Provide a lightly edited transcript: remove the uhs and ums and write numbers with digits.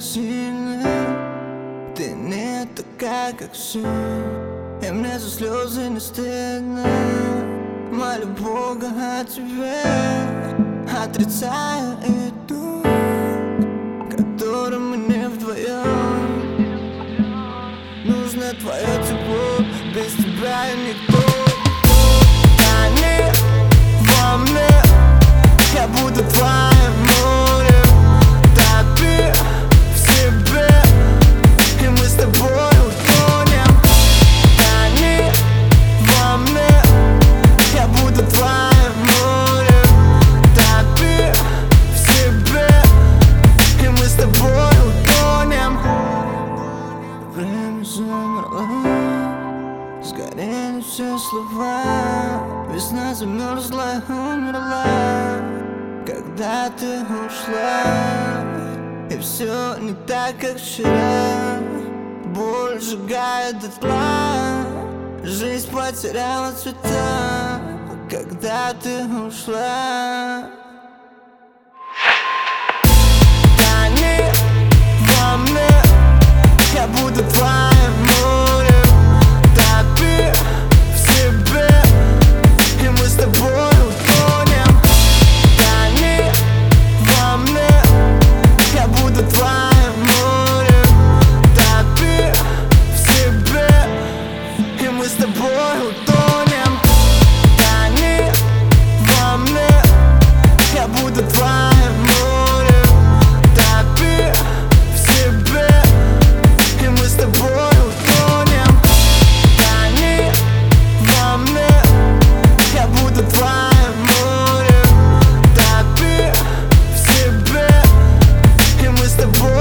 сильно. Ты не такая, как все, и мне за слезы не стыдно. Молю Бога о тебе, отрицая иду, которым мы не вдвоем. Нужно твое тепло, без тебя я никто. Они во мне, я буду твоим морем. Топи в себе, и мы с тобой утонем. Они во мне, я буду твоим морем. Топи в себе, и мы с тобой утонем. Время замерло, сгорели все слова. Весна замерзла, умерла, когда ты ушла. И все не так, как вчера. Боль сжигает дотла. Жизнь потеряла цвета, когда ты ушла. Тони во мне, я буду твоим морем. Топи в себе, и мы с тобой утонем. Тони во мне, я буду твоим морем. Топи в себе, и мы с тобой утонем. Тони во мне, я буду твоим морем. Топи в себе, и мы с тобой утонем. Тони во мне, я буду твоим морем. Топи в себе, и мы с тобой